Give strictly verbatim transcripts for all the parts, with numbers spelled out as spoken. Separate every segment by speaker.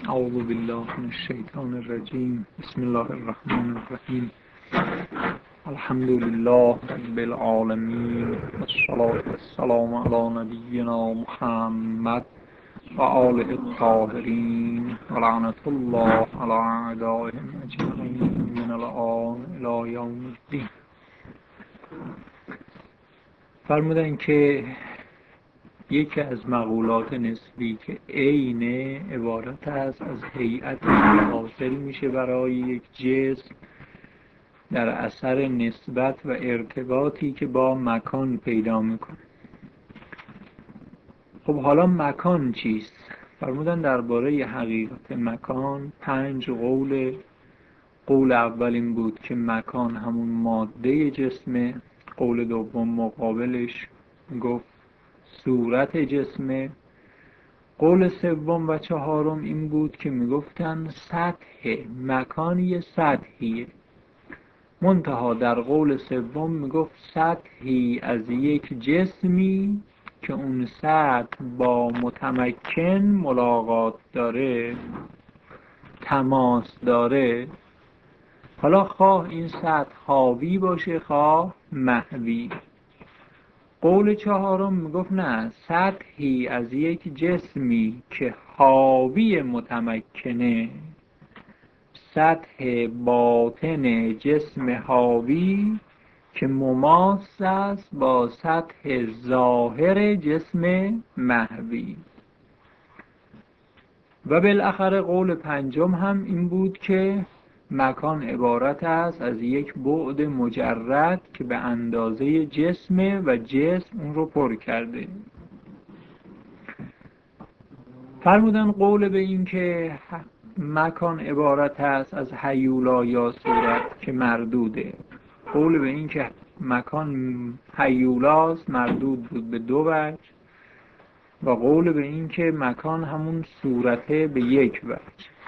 Speaker 1: اعوذ بالله من الشیطان الرجیم. بسم الله الرحمن الرحیم. الحمد لله رب العالمین، والصلاة والسلام علی نبینا محمد و آله الطاهرین و لعنت الله علی اعدائهم اجمعین من الآن الی یوم الدین. فرمودن که یکی از مقولات نسبی که عین عبارت است از هیئتی که حاصل میشه برای یک جسم در اثر نسبت و ارتباطی که با مکان پیدا میکنه. خب حالا مکان چیست؟ فرمودن درباره حقیقت مکان پنج قول. قول اول این بود که مکان همون ماده جسمه. قول دوم مقابلش گفت صورت جسمه. قول سوم و چهارم این بود که میگفتن سطح مکان یه سطحیه، منتها در قول سوم میگفت سطحی از یک جسمی که اون سطح با متمکن ملاقات داره، تماس داره. حالا خواه این سطح حاوی باشه خواه محوی. قول چهارم میگفت نه، سطحی از یک جسمی که حاوی متمکنه، سطح باطن جسم حاوی که مماس است با سطح ظاهر جسم محوی. و بالاخره قول پنجم هم این بود که مکان عبارت است از یک بعد مجرد که به اندازه جسمه و جسم اون رو پر کرده. فرمودن قول به این که مکان عبارت است از هیولا یا صورت که مردوده. قول به این که مکان هیولاست مردود بود به دو وجه، و قول به این که مکان همون صورته به یک وجه.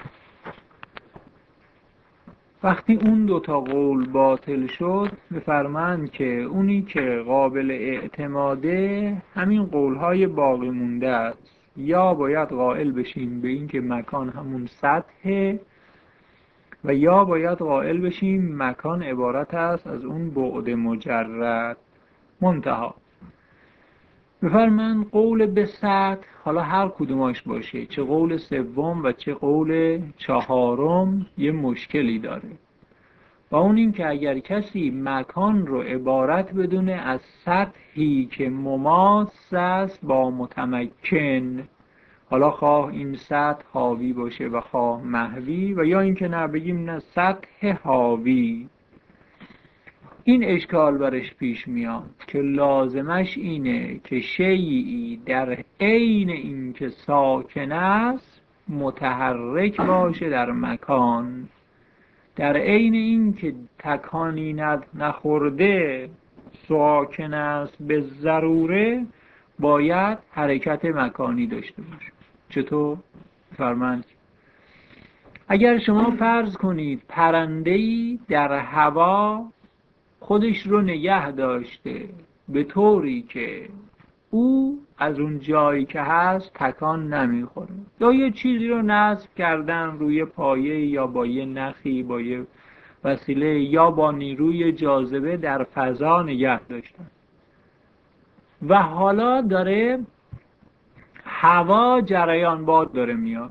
Speaker 1: وقتی اون دوتا قول باطل شد بفرمایند که اونی که قابل اعتماده همین قولهای باقی مونده است. یا باید قائل بشیم به این که مکان همون سطحه، و یا باید قائل بشیم مکان عبارت است از اون بعد مجرد. منتها بفرمایند قول به سطح، حالا هر کدوماش باشه، چه قول سوم و چه قول چهارم، یه مشکلی داره. و اون این که اگر کسی مکان رو عبارت بدونه از سطحی که مماس است با متمکن، حالا خواه این سطح حاوی باشه و خواه محوی، و یا اینکه نه بگیم نه سطح حاوی، این اشکال برش پیش میاد که لازمش اینه که شیئی در عین این که ساکن است متحرک باشه در مکان، در عین این که تکانی نخورده ساکن است به ضروره باید حرکت مکانی داشته باشه. چطور؟ فرمایند اگر شما فرض کنید پرنده‌ای در هوا خودش رو نگه داشته به طوری که او از اون جایی که هست تکان نمیخوره، یا یه چیزی رو نصب کردن روی پایه یا با یه نخی با یه وسیله یا با نیروی جاذبه در فضا نگه داشتن، و حالا داره هوا جریان باد داره میاد.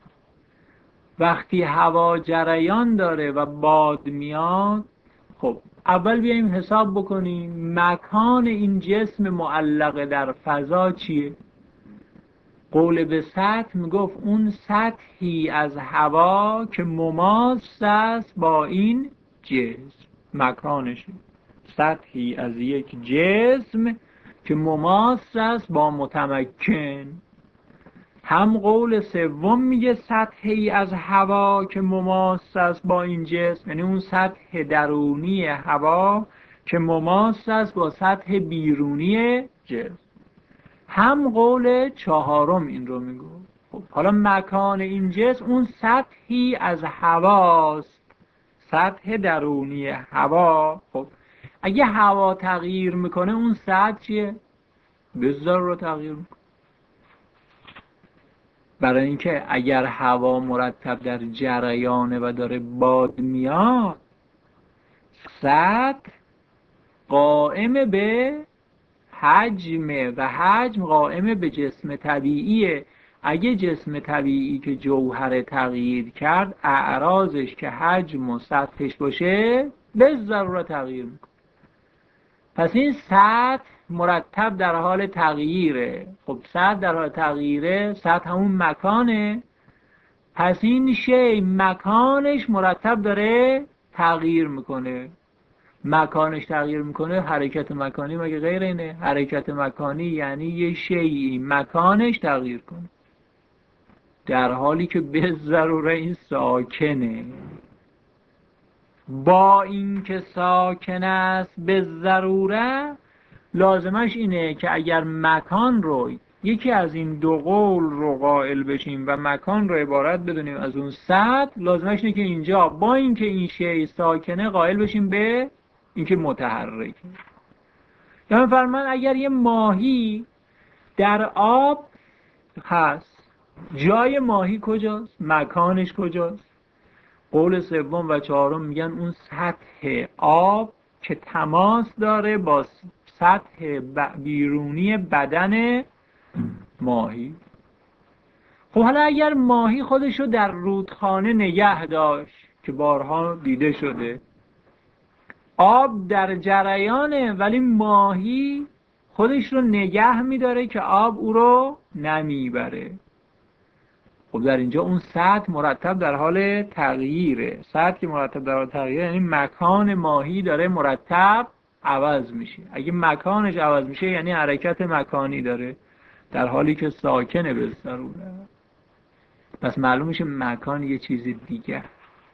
Speaker 1: وقتی هوا جریان داره و باد میاد، خب اول بیاییم حساب بکنیم مکان این جسم معلق در فضا چیه؟ قول به سطح میگفت اون سطحی از هوا که مماس است با این جسم، مکانشه سطحی از یک جسم که مماس است با متمکن. هم قول سوم میگه سطحی از هوا که مماس است با این جسم، یعنی اون سطح درونی هوا که مماس است با سطح بیرونی جسم. هم قول چهارم این رو میگه. خب حالا مکان این جسم اون سطحی از هواست، سطح درونی هوا. خب اگه هوا تغییر میکنه اون سطح چیه؟ به ضرورت تغییر میکنه. برای اینکه اگر هوا مرتب در جریانه و داره باد میاد، سطح قائم به حجمه و حجم قائم به جسم طبیعیه. اگه جسم طبیعی که جوهر تغییر کرد، اعراضش که حجم و سطحش باشه به ضرورت تغییر میکنه. پس این سطح مرتب در حال تغییره. خب سطح در حال تغییره، سطح همون مکانه. پس این شی مکانش مرتب داره تغییر میکنه. مکانش تغییر میکنه، حرکت مکانی مگه غیر اینه؟ حرکت مکانی یعنی یه شیئی مکانش تغییر کنه، در حالی که به ضروره این ساکنه. با این که ساکن است به ضروره، لازمش اینه که اگر مکان رو، یکی از این دو قول رو قائل بشیم و مکان رو عبارت بدونیم از اون سطح، لازمش اینه که اینجا با این که این شی ساکنه قائل بشیم به اینکه متحرکه. یعنی فرمان اگر یه ماهی در آب هست، جای ماهی کجاست؟ مکانش کجاست؟ قول سوم و چهارم میگن اون سطح آب که تماس داره با سطح بیرونی بدن ماهی. خب حالا اگر ماهی خودشو در رودخانه نگه داشت که بارها دیده شده، آب در جریانه ولی ماهی خودش رو نگه میداره که آب او رو نمیبره. خب در اینجا اون سطح مرتب در حال تغییره. سطح که مرتب در حال تغییره یعنی مکان ماهی داره مرتب عوض میشه. اگه مکانش عوض میشه یعنی حرکت مکانی داره، در حالی که ساکنه به ضروره. پس معلوم میشه مکان یه چیز دیگه.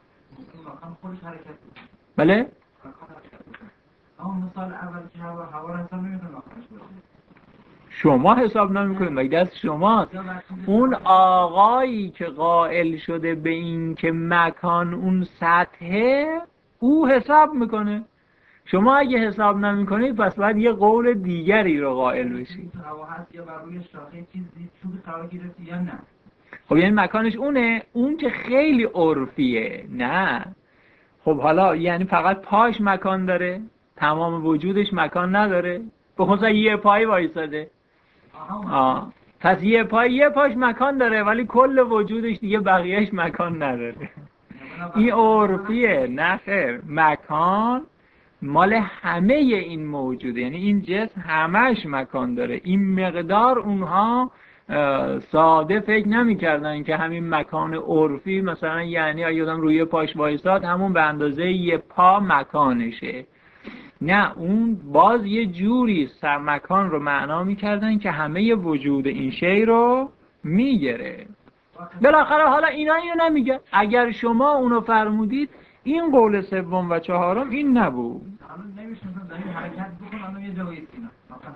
Speaker 1: بله؟
Speaker 2: اما مثال اول که هوا هوا رو حساب نمی‌کنه مکانش باشه.
Speaker 1: شما حساب نمی‌کنید، مگه دست شماست. اون آقایی که قائل شده به این که مکان اون سطحه، او حساب میکنه. شما اگه حساب نمی‌کنید پس باید یه قول دیگری رو قائل بشید.
Speaker 2: هوا هست یا بر روی شاخه چیزی چوب قرار گرفته یا نه؟
Speaker 1: خب یعنی مکانش اونه، اون که خیلی عرفیه. نه خب حالا یعنی فقط پاش مکان داره، تمام وجودش مکان نداره؟ بخصوصا یه پای وایساده. آه. پس یه پای یه پاش مکان داره ولی کل وجودش دیگه بقیهش مکان نداره. این عرفیه. نه خیر، مکان مال همه این موجوده، یعنی این جسم همش مکان داره. این مقدار اونها ساده فکر نمی کردن که همین مکان عرفی مثلا یعنی اگه آدم روی پاش وایساد همون به اندازه یه پا مکانشه. نه، اون باز یه جوری سر مکان رو معنا میکردن که همه وجود این شی رو میگره. بالاخره حالا اینا اینو نمیگه. اگر شما اونو فرمودید این قول سوم و چهارم این نبود.
Speaker 2: الان نمیشه مثلا داریم حرکت بکنه الان یه جایی اینا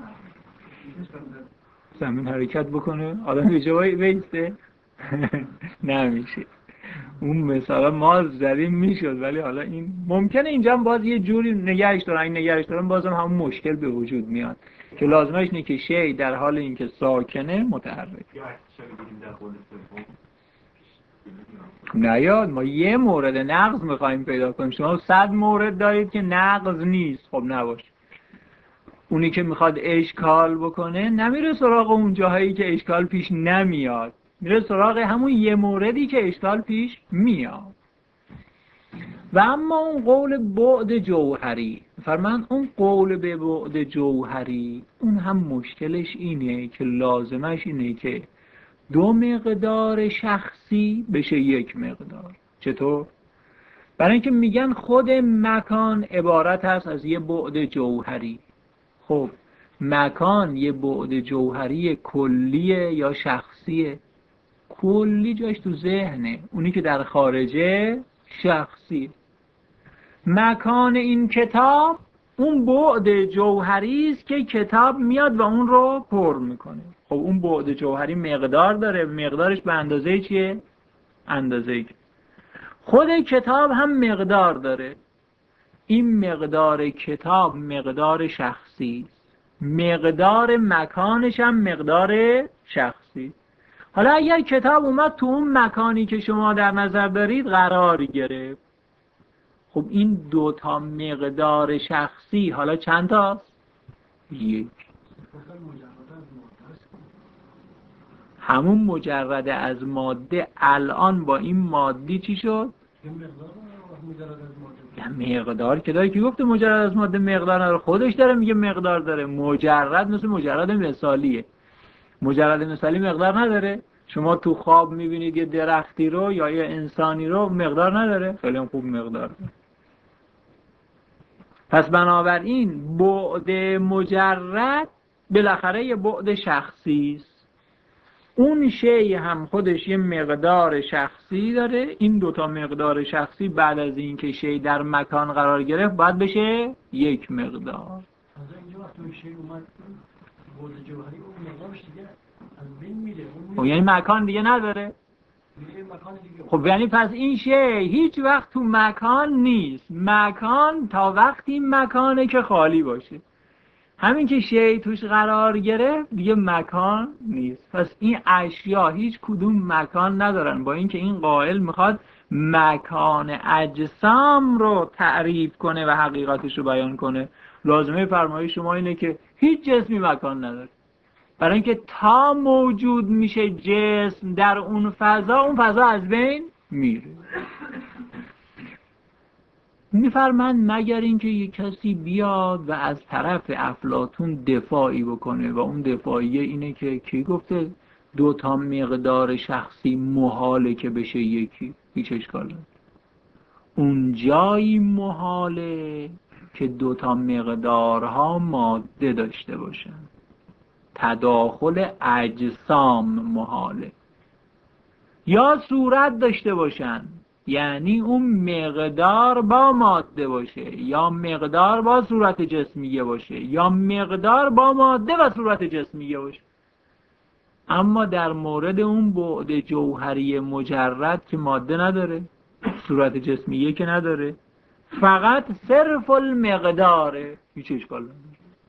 Speaker 1: زمین حرکت بکنه آدم یه جایی بیسته نمیشه. اون مثلا ما زدیم میشد، ولی حالا این ممکنه اینجا هم باز یه جوری نگهش دارن. این نگهش دارن بازم همون مشکل به وجود میاد که لازمش اینه که شی در حال اینکه ساکنه متحرک. نیاد ما یه مورد نقض میخوایم پیدا کنیم، شما صد مورد دارید که نقض نیست. خب نباشه. اونی که میخواد اشکال بکنه نمیره سراغ اون جاهایی که اشکال پیش نمیاد، میره سراغ همون یه موردی که اشکال پیش میاد. و اما اون قول بعد جوهری، فرمان اون قول به بعد جوهری، اون هم مشکلش اینه که لازمش اینه که دو مقدار شخصی بشه یک مقدار. چطور؟ برای اینکه میگن خود مکان عبارت هست از یه بعد جوهری. خب مکان یه بعد جوهری کلیه یا شخصیه؟ کلی جاش تو ذهنه، اونی که در خارجه شخصی. مکان این کتاب اون بعد جوهری است که کتاب میاد و اون رو پر میکنه. خب اون بعد جوهری مقدار داره، مقدارش به اندازه چیه؟ اندازه خود کتاب هم مقدار داره. این مقدار کتاب مقدار شخصی، مقدار مکانش هم مقدار شخصی. حالا اگر کتاب اومد تو اون مکانی که شما در نظر دارید قرار گرفت، خب این دو تا مقدار شخصی حالا چند تاست؟ یک. همون مجرد از ماده الان با این مادی چی شد؟ مقدار که داره، که گفته مجرد از ماده مقدار نداره، خودش داره میگه مقدار داره. مجرد مثل مجرد مثالیه. مجرد مثالی مقدار نداره. شما تو خواب میبینید یه درختی رو یا یه انسانی رو، مقدار نداره. خیلی هم خوب مقدار داره. پس بنابراین بعد مجرد بالاخره یه بعد شخصی است. اون شی هم خودش یه مقدار شخصی داره. این دوتا مقدار شخصی بعد از این که شی در مکان قرار گرفت باید بشه یک مقدار. خب یعنی مکان دیگه نداره. خب یعنی پس این شی هیچ وقت تو مکان نیست. مکان تا وقتی مکانه که خالی باشه. همین که شی توش قرار گرفت دیگه مکان نیست. پس این اشیا هیچ کدوم مکان ندارن، با اینکه این قائل میخواد مکان اجسام رو تعریف کنه و حقیقتش رو بیان کنه. لازمه فرمایش شما اینه که هیچ جسمی مکان نداره، برای اینکه تا موجود میشه جسم در اون فضا، اون فضا از بین میره. میفرمند مگر اینکه یک کسی بیاد و از طرف افلاطون دفاعی بکنه، و اون دفاعیه اینه که کی گفته دو تا مقدار شخصی محاله که بشه یکی؟ هیچ اشکال نداره. اون جایی محاله که دو تا مقدارها ماده داشته باشن. تداخل اجسام محاله. یا صورت داشته باشن، یعنی اون مقدار با ماده باشه، یا مقدار با صورت جسمیه باشه، یا مقدار با ماده و صورت جسمیه باشه. اما در مورد اون بعد جوهری مجرد که ماده نداره، صورت جسمیه که نداره، فقط صرف المقداره، هیچ اشکال نداره.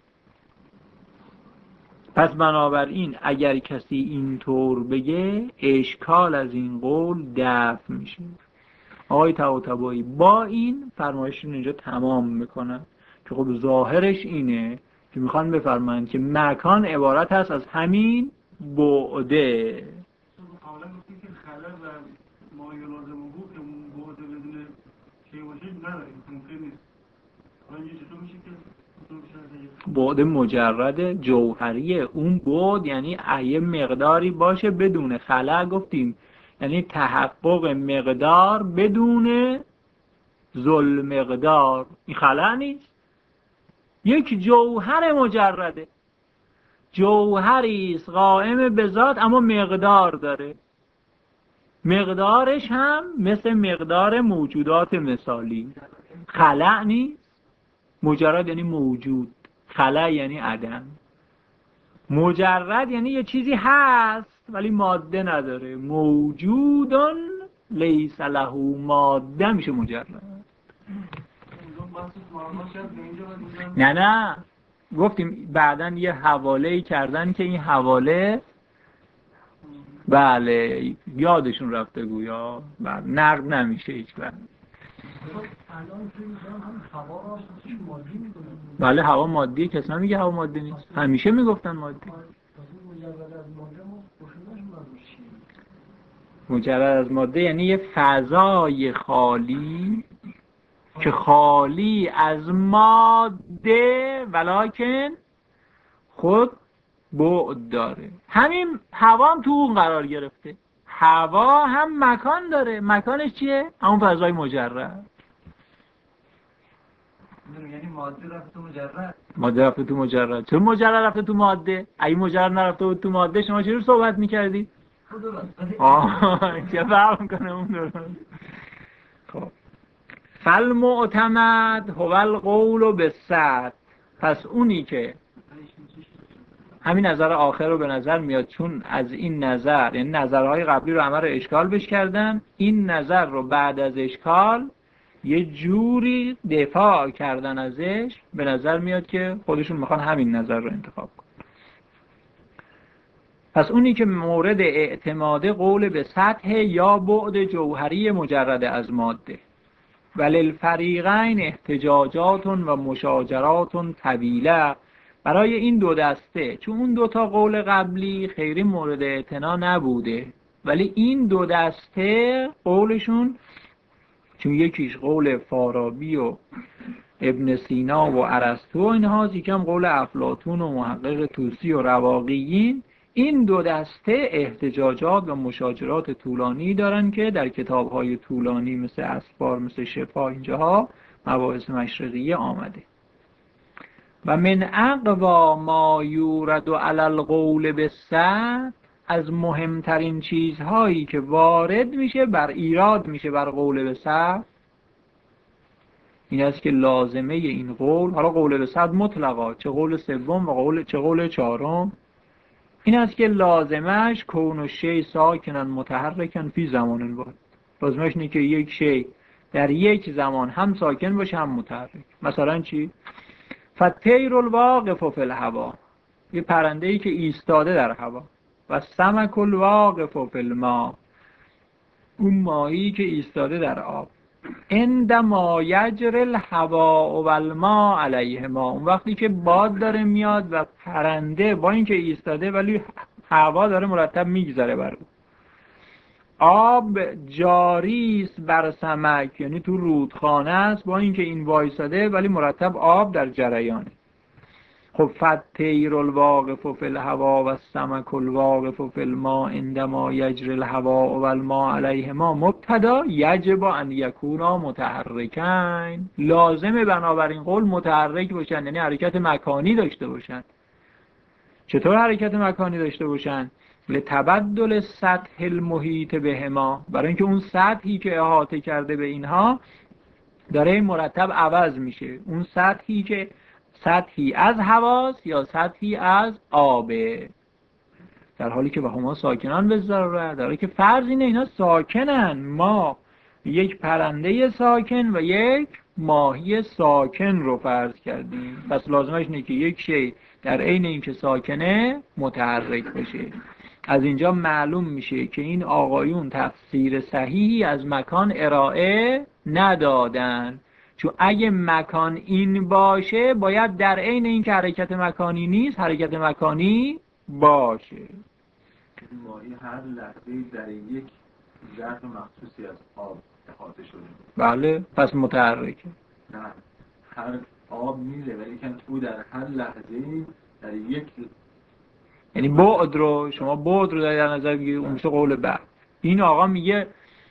Speaker 1: پس بنابراین اگر کسی اینطور بگه اشکال از این قول دفع میشه. آقای طباطبایی با این فرمایشون اینجا تمام میکنن که خب ظاهرش اینه که میخوان بفرمایند که مکان عبارت هست از همین بعده.
Speaker 2: حالا گفتیم که خلل و ما لازم بود که اون بعد بدون چی باشه نداریم، ممکن نیست. حالا اینجا چطور میشه که
Speaker 1: بعد مجرد جوهری اون بعد یعنی یه مقداری باشه بدون خلل. گفتیم یعنی تحقق مقدار بدون ذل مقدار. این خلل نیست. یک جوهر مجرده، جوهری است قائم به ذات اما مقدار داره. مقدارش هم مثل مقدار موجودات مثالی. خلل نیست. مجرد یعنی موجود، خلل یعنی عدم. مجرد یعنی یه چیزی هست ولی ماده نداره. موجودن لیس له ماده میشه مجرد. نه نه گفتیم بعداً یه حواله‌ای کردن که این حواله بله یادشون رفته گویا بله نقد نمیشه هیچ وقت. بله هوا مادیه، کسی نمیگه هوا مادی نیست، همیشه میگفتن مادی. مجرد از ماده یعنی یه فضای خالی که خالی از ماده ولکن خود بعد داره. همین هوا هم تو اون قرار گرفته. هوا هم مکان داره. مکانش چیه؟ همون فضای مجرد.
Speaker 2: یعنی ماده رفته تو مجرد.
Speaker 1: ماده رفته تو مجرد. چون مجرد رفته تو ماده؟ اگه مجرد نرفته بود تو ماده شما چجور صحبت میکردی؟ آه چه فرق میکنه اون درست. خب فالمعتمد هو القول بالصد. پس اونی که همین نظر آخر رو به نظر میاد، چون از این نظر یعنی نظرهای قبلی رو همه رو اشکال بش کردن، این نظر رو بعد از اشکال یه جوری دفاع کردن ازش، به نظر میاد که خودشون میخوان همین نظر رو انتخاب کنن. پس اونی که مورد اعتماده قول به سطح یا بعد جوهری مجرد از ماده. وللفریقین احتجاجات و مشاجرات طویله. برای این دو دسته، چون اون دو تا قول قبلی خیلی مورد اعتنا نبوده، ولی این دو دسته قولشون، چون یکیش قول فارابی و ابن سینا و ارسطو و اینها، یکم قول افلاطون و محقق طوسی و رواقیین، این دو دسته احتجاجات و مشاجرات طولانی دارن که در کتاب‌های طولانی مثل اسفار، مثل شفا، اینجاها مباحث مشرقیه آمده. و من اقوا ما یورد علی القول بالسطح، از مهمترین چیزهایی که وارد میشه بر ایراد میشه بر قول به سطح این است که لازمه این قول، حالا قول به سطح مطلقا، چه قول سوم و قول چه قول چهارم، این است که لازمش کون و شی ساکنن متحرکن فی زمان واحد. لازمش اینه که یک شی در یک زمان هم ساکن باشه هم متحرک. مثلا چی؟ فالطیر الواقف فی الهوا، یه پرنده‌ای که ایستاده در هوا. و سمک الواقف فی الماء، اون ماهی که ایستاده در آب. عندما یجری الهواء و الماء علیهما، اون وقتی که باد داره میاد و پرنده با اینکه ایستاده ولی هوا داره مرتب میگذره بر او. آب جاری است بر سمک، یعنی تو رودخانه است، با اینکه این وایساده ولی مرتب آب در جریانه. خب فالطیر الواقف فی الهوا و السمک الواقف فی الماء عندما یجری الهواء و الماء علیهما مبتدا یجب ان یکونا متحرکین، لازمه بنابراین قول متحرک باشن، یعنی حرکت مکانی داشته باشن. چطور حرکت مکانی داشته باشن؟ لتبدل سطح المحیط بهما، برای اینکه اون سطحی که احاطه کرده به اینها داره مرتب عوض میشه. اون سطحی که سطحی از هواست یا سطحی از آبه، در حالی که وهما ساکنان به ضروره، در حالی که فرض اینه اینا ساکنن، ما یک پرنده ساکن و یک ماهی ساکن رو فرض کردیم. پس لازمش اینه که یک شی در عین اینکه ساکنه متحرک بشه. از اینجا معلوم میشه که این آقایون تفسیر صحیحی از مکان ارائه ندادن، چون اگه مکان این باشه باید در عین این که حرکت مکانی نیست حرکت مکانی باشه.
Speaker 3: ماهی هر لحظه در یک ظرف مخصوصی از آب احاطه شده.
Speaker 1: بله، پس متحرکه.
Speaker 3: نه، هر آب میره ولی کن او در هر لحظه در یک،
Speaker 1: یعنی بعد رو شما بعد رو در نظر بگیرید، اون میشه قول بعد. این آقا میگه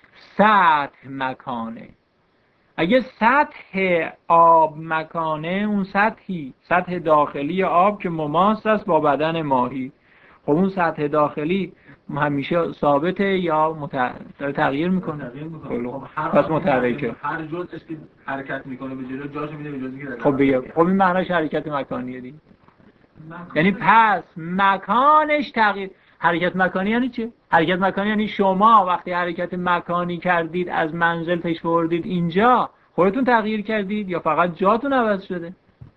Speaker 1: سطح مکانه. اگه سطح آب مکانه، اون سطحی سطح داخلی آب که مماس است با بدن ماهی، خب اون سطح داخلی همیشه ثابته یا مت... داره تغییر میکنه؟
Speaker 3: تغییر میکنه. خب هر
Speaker 1: پس متحرکه.
Speaker 3: هر جزءش که حرکت میکنه به جلو جاشو میده به جزئی که
Speaker 1: خب بگه خب این معناش حرکت مکانیه دیگه. یعنی پس مکانش تغییر. حرکت مکانی یعنی چه؟ حرکت مکانی یعنی شما وقتی حرکت مکانی کردید از منزل تشریف آوردید اینجا، خودتون تغییر کردید یا فقط جاتون عوض شده؟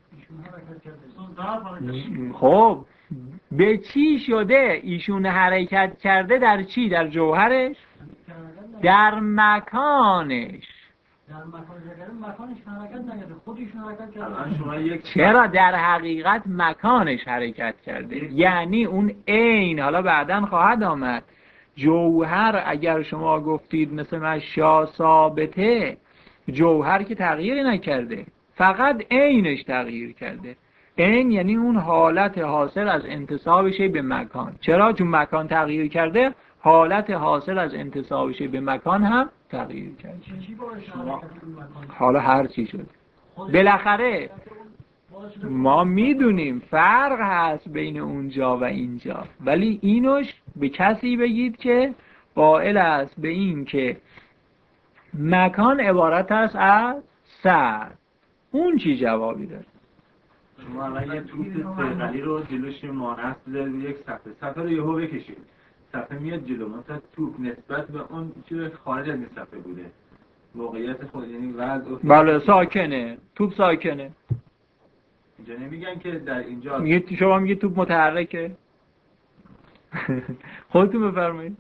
Speaker 1: خب به چی شده ایشون حرکت کرده؟ در چی؟ در جوهرش؟ در مکانش.
Speaker 2: در مکانش حرکت نکرده، خودشون حرکت کرده.
Speaker 1: چرا؟ در حقیقت مکانش حرکت کرده، یعنی اون عین. حالا بعداً خواهد آمد جوهر، اگر شما گفتید مثل مشیا ثابته، جوهر که تغییری نکرده، فقط عینش تغییر کرده. عین یعنی اون حالت حاصل از انتسابش به مکان. چرا؟ چون مکان تغییر کرده، حالت حاصل از انتسابش به مکان هم تغییر کرده. حالا هر چی شد بالاخره ما میدونیم فرق هست بین اونجا و اینجا، ولی اینوش به کسی بگید که قائل است به این که مکان عبارت است از سر، اون چی جوابی داره؟
Speaker 3: شما الان یه توپ سیقلی رو جلوش مانست بذارید یک صفحه صفحه رو یهو بکشید، صفحه میاد جلو، مثلا توپ نسبت به اون چیزی خارج از این صفحه بوده، موقعیت خود یعنی وضع.
Speaker 1: بله ساکنه، توپ ساکنه.
Speaker 3: اینجا نمیگن که در اینجا
Speaker 1: میگه شما میگه توپ متحرکه. خودتون بفرمایید.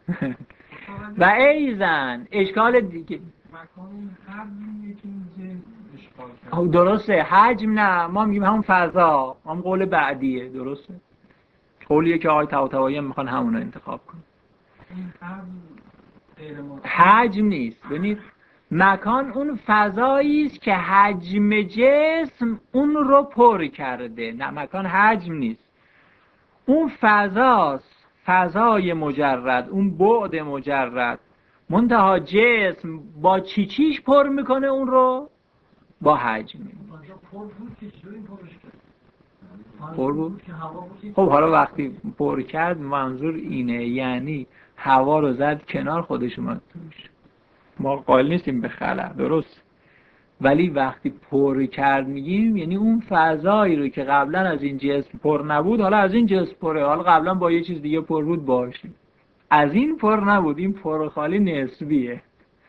Speaker 1: و ایزن اشکال دیگه
Speaker 2: مکان حجم یکی اینجا اشکال کرد.
Speaker 1: درسته، حجم نه، ما میگیم همون فضا، هم قول بعدیه، درسته، قولیه که آقای طباطبایی میخوان همون رو انتخاب کنن.
Speaker 2: این حجم غیر مطلق.
Speaker 1: حجم نیست، ببینید مکان اون فضایی است که حجم جسم اون رو پر کرده. نه، مکان حجم نیست، اون فضاست، فضای مجرد، اون بعد مجرد. منتها جسم با چی چیش پر میکنه اون رو؟ با حجم.
Speaker 2: آنجا پر بود که چطوری پرش کرد؟
Speaker 1: پر بود؟
Speaker 2: که هوا بود.
Speaker 1: خب حالا وقتی پر کرد منظور اینه، یعنی هوا رو زد کنار، خودش اومد توش. ما قائل نیستیم به خلا، درست، ولی وقتی پر کرد میگیم یعنی اون فضایی رو که قبلا از این جسم پر نبود حالا از این جسم پره، حالا قبلا با یه چیز دیگه پر بود باشه، از این پر نبود، این پر خالی نسبیه.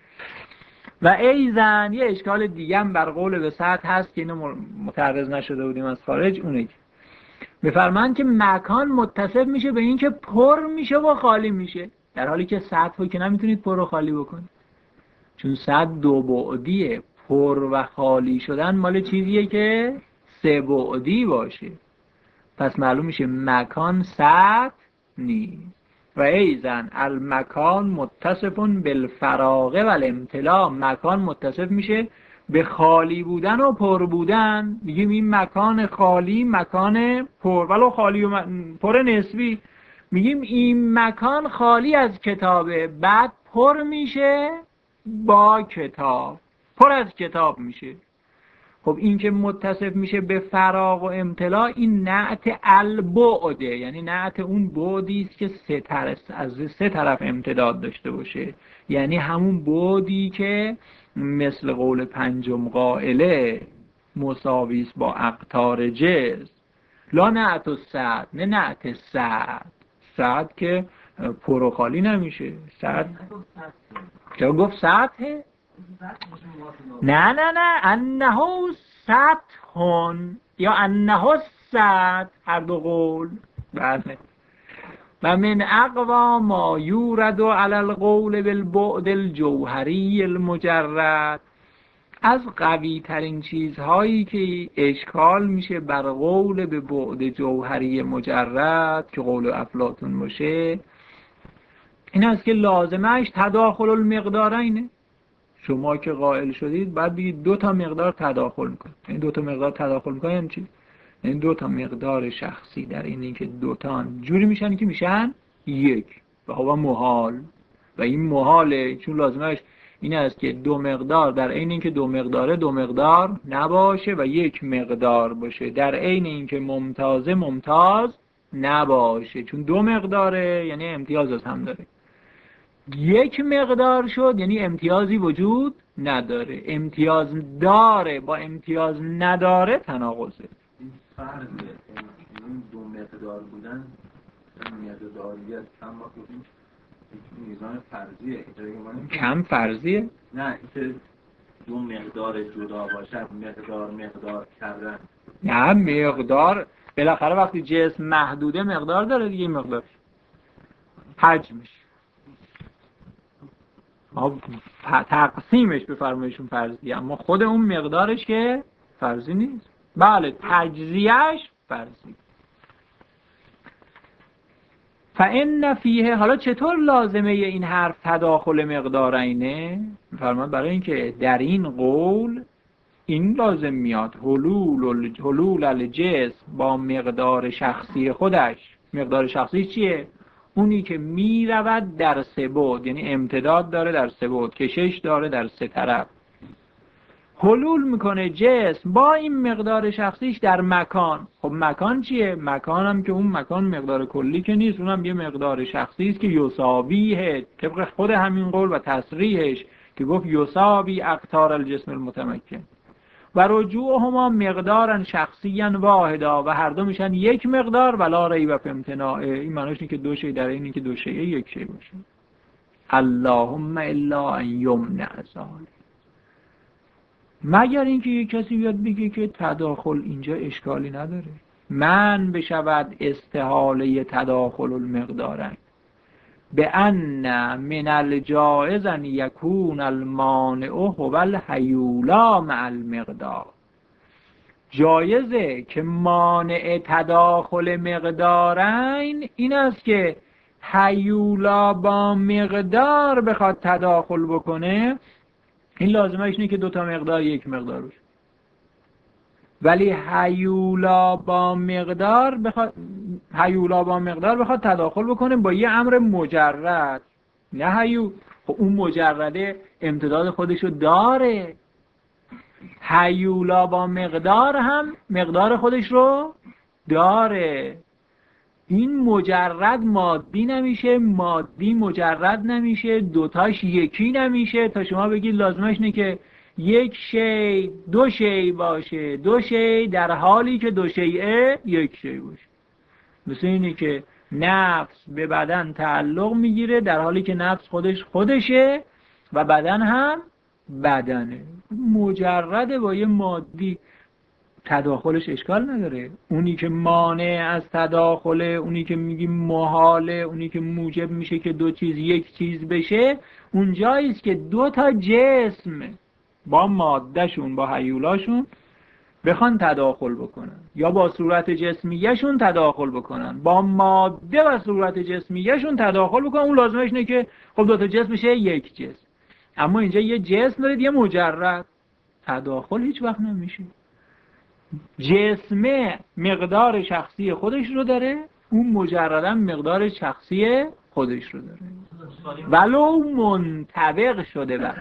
Speaker 1: و ایزن یه اشکال دیگه هم بر قول وسعت هست که اینو متعرض نشده بودیم از خارج، اونه که بفرمایند که مکان متصف میشه به این که پر میشه و خالی میشه، در حالی که سطح رو که نمیتونید پر و خالی بکنید، چون سطح دو بعدیه، پر و خالی شدن مال چیزیه که سه بعدی باشه، پس معلوم میشه مکان سطح نیست. و ایزن المکان متصفون بالفراغ و الامتلاء، مکان متصف میشه به خالی بودن و پر بودن. میگیم این مکان خالی، مکان پر، ولو خالی و پر نسبی. میگیم این مکان خالی از کتابه، بعد پر میشه با کتاب، پر از کتاب میشه. خب این که متصف میشه به فراغ و امتلاء، این نعت البعده، یعنی نعت اون بعدی است که سه طرف از سه طرف امتداد داشته باشه، یعنی همون بعدی که مثل قول پنجم قائله مساوی است با اقطار جسم. لا نعت السعد، نه نعت سعد، سعد که پر و خالی نمیشه. سعد چرا گفت سطحه؟ نه نه نه، انه سطحون یا انه سطح، هر دو قول. بله. و من اقوا ما یورد علی القول بالبعد الجوهری المجرد، از قوی ترین چیزهایی که اشکال میشه بر قول به بعد جوهری مجرد که قول افلاطون باشه، این است که لازمش تداخل المقدارینه. شما که قائل شدید بعد بگید دو تا مقدار تداخل میکنه. این دو تا مقدار تداخل میکنه یعنی چی؟ این دو تا مقدار شخصی در این اینکه دو تا جوری میشن که میشن یک، و هوا محال، و این محاله چون لازمش این است که دو مقدار در عین اینکه دو مقداره دو مقدار نباشه و یک مقدار باشه، در عین اینکه ممتازه ممتاز نباشه، چون دو مقداره یعنی امتیاز از هم داره. یک مقدار شد یعنی امتیازی وجود نداره، امتیاز داره با امتیاز نداره تناقضه.
Speaker 3: این فرضه، این دو مقدار بودن مقداریت هم ما گفتیم میزان فرضیه،
Speaker 1: کم فرضیه؟
Speaker 3: نه اینکه دو مقدار جدا باشه، مقدار مقدار کردن.
Speaker 1: نه مقدار بالاخره وقتی جسم محدوده مقدار داره دیگه، مقدار حجمش تقسیمش به فرمایشون فرضیه، اما خود اون مقدارش که فرضی نیست. بله تجزیهش فرضی. فإن فیه، حالا چطور لازمه این حرف تداخل مقدارینه؟ فرمان برای اینکه در این قول این لازم میاد حلول حلول الجسم با مقدار شخصی خودش. مقدار شخصی چیه؟ اونی که می رود در سه بعد، یعنی امتداد داره در سه بعد، کشش داره در سه طرف. حلول میکنه جسم با این مقدار شخصیش در مکان. خب مکان چیه؟ مکان هم که اون مکان مقدار کلی که نیست، اونم یه مقدار شخصی است که یساویه، طبق خود همین قول و تصریحش که گفت یساوی اقطار الجسم المتمکن. و رجوعهما مقدارن شخصیاً واحدا، و هر دو میشن یک مقدار ولا ریب فی امتناعه. این معنیش اینه که دو شی در اینی که دو شی یک شی باشه. اللهم الا ان یمنع ذلک، مگر اینکه یک کسی بیاد بگه که تداخل اینجا اشکالی نداره. من بشود استحاله تداخل المقدارین به ان من الجائز ان یکون المانع هو الحیولا مع المقدار. جایزه که مانع تداخل مقدارین این است که حیولا با مقدار بخواد تداخل بکنه، این لازمش اینه که دوتا مقدار یک مقدار باشه. ولی حیولا با مقدار بخواد حیولا با مقدار بخواد تداخل بکنه با یه امر مجرد، نه حیو خب اون مجرده امتداد خودشو داره. حیولا با مقدار هم مقدار خودش رو داره. این مجرد مادی نمیشه، مادی مجرد نمیشه، دوتاش یکی نمیشه تا شما بگید لازمش اینه که یک شی دو شی باشه، دو شی در حالی که دو شیء یک شی باشه. مثل اینه که نفس به بدن تعلق میگیره در حالی که نفس خودش خودشه و بدن هم بدنه. مجرده با یه مادی تداخلش اشکال نداره. اونی که مانع از تداخله، اونی که میگیم محاله، اونی که موجب میشه که دو چیز یک چیز بشه، اونجاییست که دو تا جسم با مادهشون با حیولاشون بخوان تداخل بکنن یا با صورت جسمیشون تداخل بکنن، با ماده و صورت جسمیشون تداخل بکنن. اون لازمش اینه که خب دو تا جسم بشه یک جسم. اما اینجا یه جسم دارید یه مجرد، تداخل هیچ وقت نمیشه. جسم مقدار شخصی خودش رو داره، اون مجرداً مقدار شخصی خودش رو داره ولو منطبق شده بر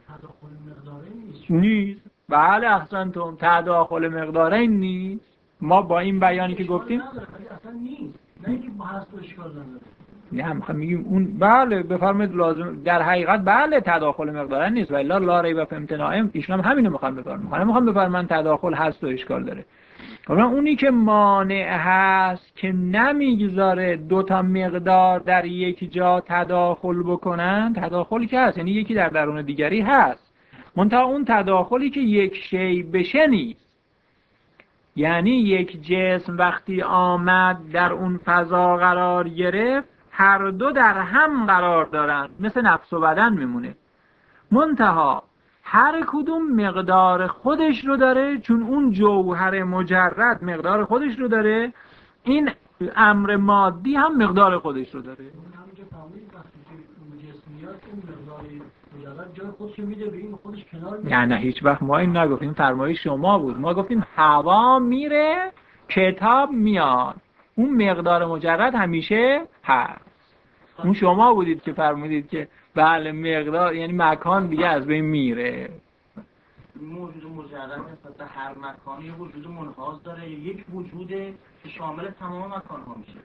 Speaker 1: نیست. بله احسنتم، تداخل مقدارین نیست. ما با این بیانی که گفتیم
Speaker 2: اصلا نیست، نه اینکه با هست و اشکال نداره.
Speaker 1: نه میخوام میگیم اون بله بفرمایید لازم در حقیقت بله تداخل مقدارن نیست ولی لا ریب فی امتناعهم. ایشون هم همینو میخوام بفرمایید، میخوام میخوام بفرمایید تداخل هست و اشکال داره. حالا اونی که مانع هست که نمیگذاره دو تا مقدار در یک جا تداخل بکنن، تداخلی که هست یعنی یکی در درون دیگری هست، منتها اون تداخلی که یک شی بشه نیست. یعنی یک جسم وقتی آمد در اون فضا قرار گرفت هر دو در هم قرار دارن، مثل نفس و بدن میمونه، منتها هر کدوم مقدار خودش رو داره، چون اون جوهر مجرد مقدار خودش رو داره، این امر مادی هم مقدار خودش رو داره. نه نه هیچ وقت ما این نگفتیم، فرمایش شما بود. ما گفتیم هوا میره کتاب میاد، اون مقدار مجرد همیشه هست. اون شما بودید که فرمودید که بله مقدار یعنی مکان دیگه از بین میره.
Speaker 4: موجود مجرد نسبت به هر مکانی یه وجود منحاز داره، یک وجوده که شامل تمام مکان ها میشه.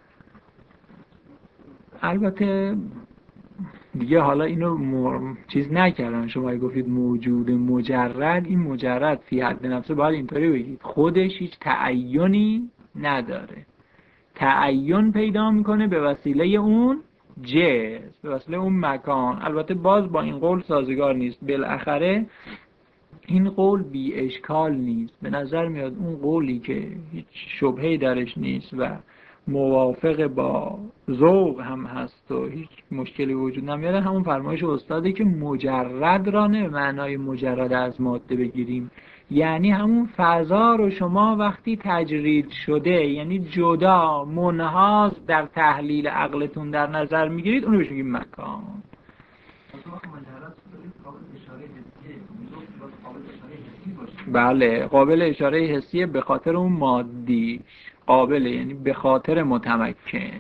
Speaker 1: البته دیگه حالا اینو م... چیز نکردن، شما گفتید موجود مجرد، این مجرد فی حد نفسه باید اینطوری بگید خودش هیچ تعیینی نداره، تعیین پیدا میکنه به وسیله اون جسم، به وسیله اون مکان. البته باز با این قول سازگار نیست، بالاخره این قول بی اشکال نیست. به نظر میاد اون قولی که هیچ شبهه‌ای درش نیست و موافق با ذوق هم هست و هیچ مشکلی وجود نمیاره همون فرمایش استاده که مجرد را نه معنای مجرد از ماده بگیریم، یعنی همون فضا رو شما وقتی تجرید شده یعنی جدا منحاز در تحلیل عقلتون در نظر میگیرید اونو بهش میگیم مکان. بله قابل اشاره حسیه به خاطر اون مادی قابله، یعنی به خاطر متمکن.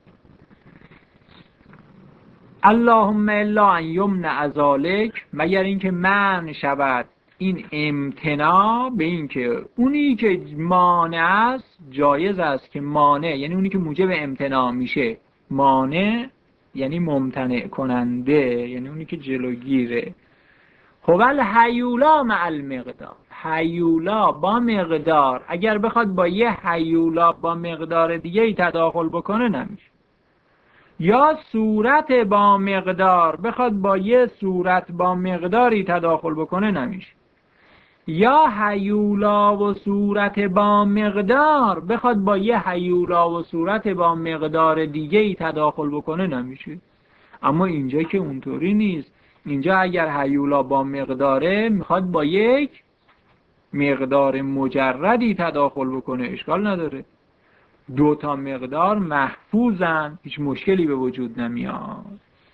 Speaker 1: اللهم الا ان یمنع ذلک، مگر اینکه من شود این امتناع به این که اونی که مانع است جایز است که مانع، یعنی اونی که موجب امتناع میشه، مانع یعنی ممتنع کننده، یعنی اونی که جلوگیره. هو الحیولا مع المقدار، حیولا با مقدار اگر بخواد با یه حیولا با مقدار دیگه ای تداخل بکنه نمیشه، یا صورت با مقدار بخواد با یه صورت با مقداری تداخل بکنه نمیشه. یا هیولا و صورت با مقدار بخواد با یه هیولا و صورت با مقدار دیگه ای تداخل بکنه نمیشه. اما اینجا که اونطوری نیست. اینجا اگر هیولا با مقداره میخواد با یک مقدار مجردی تداخل بکنه اشکال نداره. دو تا مقدار محفوظن، هیچ مشکلی به وجود نمیاد.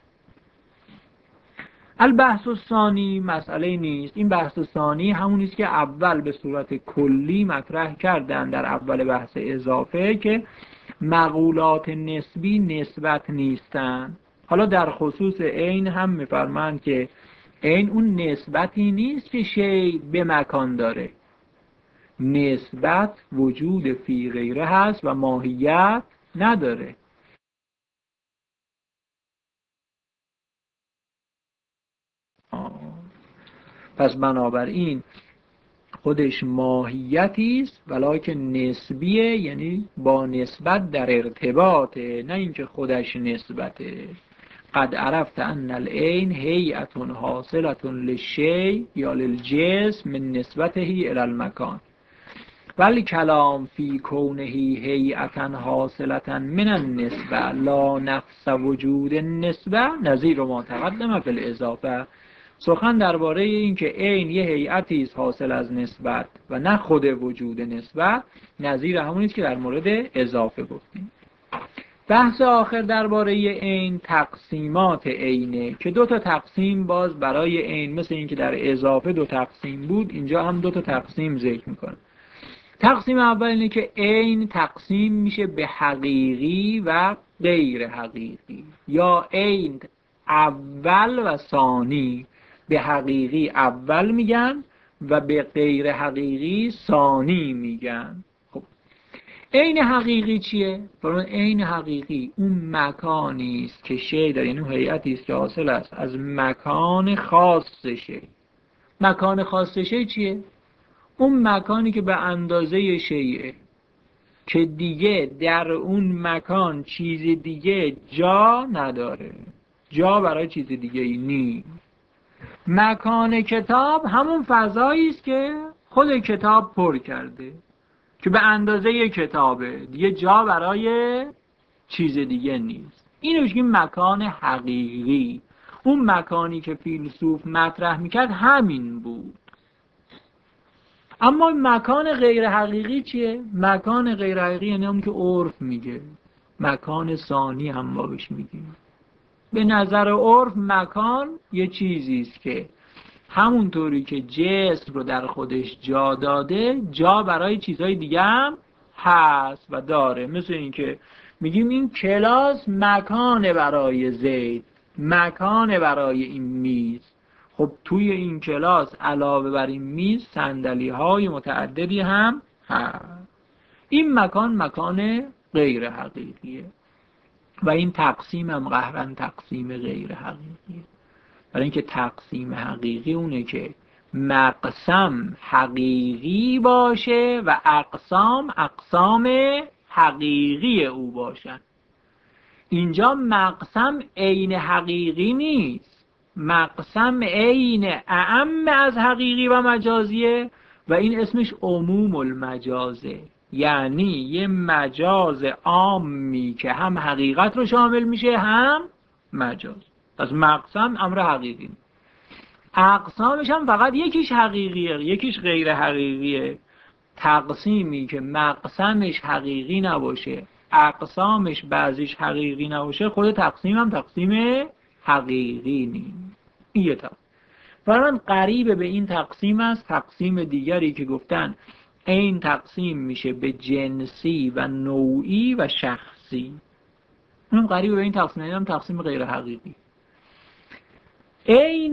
Speaker 1: البحث الثانی مسئله نیست. این بحث ثانی همون است که اول به صورت کلی مطرح کردن در اول بحث اضافه که مقولات نسبی نسبت نیستن. حالا در خصوص عین هم میفرمایند که عین اون نسبتی نیست که شیء به مکان داره. نسبت وجود فی غیره هست و ماهیت نداره. پس بنابراین خودش ماهیتی است ولکن نسبیه، یعنی با نسبت در ارتباطه، نه اینکه خودش نسبته. قد عرفت ان العین هیئت حاصلة للشیء یا للجسم من نسبته الی المکان، ولی کلام فی کونه هیئتا حاصلة من النسبه لا نفس وجود النسبه نظیر ما تقدم فی الاضافه. سخن درباره این که عین یه هیئتی است حاصل از نسبت و نه خود وجود نسبت نظیر همونی است که در مورد اضافه گفتیم. بحث آخر درباره عین تقسیمات عینه که دو تا تقسیم باز برای عین مثل این که در اضافه دو تقسیم بود اینجا هم دو تا تقسیم ذکر میکنه. تقسیم اول اینه که عین تقسیم میشه به حقیقی و غیر حقیقی یا عین اول و ثانی. به حقیقی اول میگن و به غیر حقیقی ثانی میگن. خب عین حقیقی چیه؟ فرمان عین حقیقی اون مکانی است که شی داره، یعنی هیئتی است که حاصل است از مکان خاص شی. مکان خاص شی چیه؟ اون مکانی که به اندازه شیء که دیگه در اون مکان چیز دیگه جا نداره، جا برای چیز دیگه ای نیست. مکان کتاب همون فضایی است که خود کتاب پر کرده که به اندازه کتابه، دیگه جا برای چیز دیگه نیست. اینو میگیم مکان حقیقی. اون مکانی که فیلسوف مطرح میکرد همین بود. اما مکان غیر حقیقی چیه؟ مکان غیر حقیقی یعنی اون که عرف میگه. مکان ثانی هم ما بهش میگیم. به نظر عرف مکان یه چیزی است که همونطوری که جسم رو در خودش جا داده جا برای چیزهای دیگه هم هست و داره. مثل این که میگیم این کلاس مکان برای زید، مکان برای این میز. خب توی این کلاس علاوه بر این میز صندلی های متعددی هم هست. این مکان مکان غیر حقیقیه و این تقسیم هم قهرن تقسیم غیر حقیقیه. برای اینکه تقسیم حقیقی اونه که مقسم حقیقی باشه و اقسام اقسام حقیقی او باشن. اینجا مقسم عین حقیقی نیست، مقسم عین اعم از حقیقی و مجازیه و این اسمش عموم المجازه، یعنی یه مجاز عامی که هم حقیقت رو شامل میشه هم مجاز. پس مقسم امر حقیقی، اقسامش هم فقط یکیش حقیقیه یکیش غیر حقیقیه. تقسیمی که مقسمش حقیقی نباشه اقسامش بعضیش حقیقی نباشه خود تقسیم هم تقسیم حقیقی نیست. این یه تقسیم. فرمان قریب به این تقسیم است تقسیم دیگری که گفتن این تقسیم میشه به جنسی و نوعی و شخصی. اون قریب به این تقسیم هم تقسیم غیر حقیقی. عین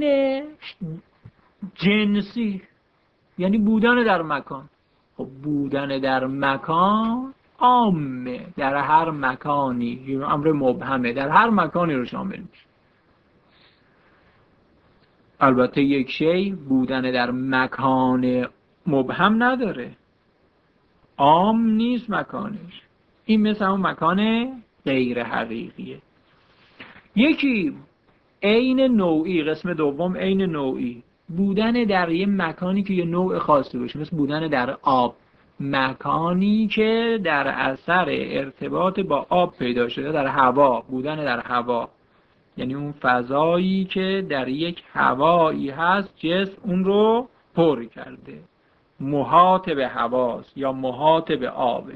Speaker 1: جنسی یعنی بودن در مکان. خب بودن در مکان عامه، در هر مکانی، امر مبهمه، در هر مکانی رو شامل میشه. البته یک شی بودن در مکان مبهم نداره، عام نیست مکانش. این مثل اون مکان غیر حقیقیه. یکی عین نوعی، قسم دوم عین نوعی. بودن در یه مکانی که یه نوع خاصی باشه، مثل بودن در آب، مکانی که در اثر ارتباط با آب پیدا شده. در هوا، بودن در هوا یعنی اون فضایی که در یک هوایی هست جسم اون رو پر کرده، محاط به هواست یا محاط به آبه.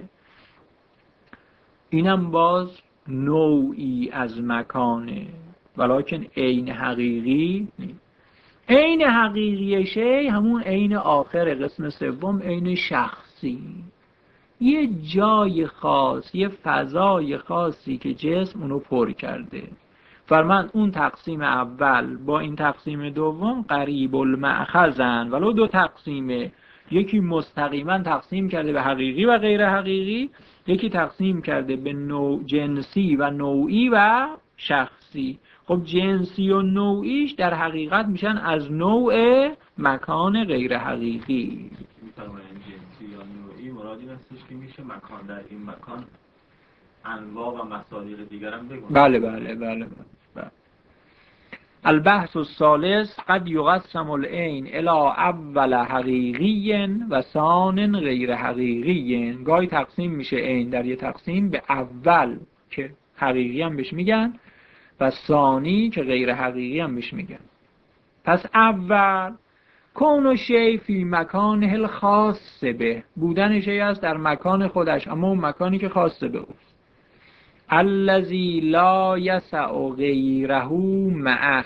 Speaker 1: اینم باز نوعی از مکانه، ولیکن عین حقیقی نیست. عین حقیقی شی همون عین آخر قسم سوم، عین شخصی، یه جای خاص، یه فضای خاصی که جسم اونو پر کرده. فرمان اون تقسیم اول با این تقسیم دوم قریب المأخذن، ولو دو تقسیمه، یکی مستقیما تقسیم کرده به حقیقی و غیر حقیقی، یکی تقسیم کرده به نوع جنسی و نوعی و شخصی. خب جنسی و نوعیش در حقیقت میشن از نوع مکان غیر حقیقی.
Speaker 3: میفرمایند جنسی یا نوعی مراد این هستش که میشه مکان در این مکان انواع و مصادیق دیگر هم بگم.
Speaker 1: بله بله بله بله. البحث الثالث قد یقسم العین الی اول حقیقی و ثان غیر حقیقی. گاهی تقسیم میشه عین در یه تقسیم به اول که حقیقی هم بهش میگن و ثانی که غیر حقیقی هم بهش میگن. پس اول کون شی فی مکان الخاص به، بودن شی است در مکان خودش، اما اون مکانی که خاص به اوست. الذی لا یسع غیره معه،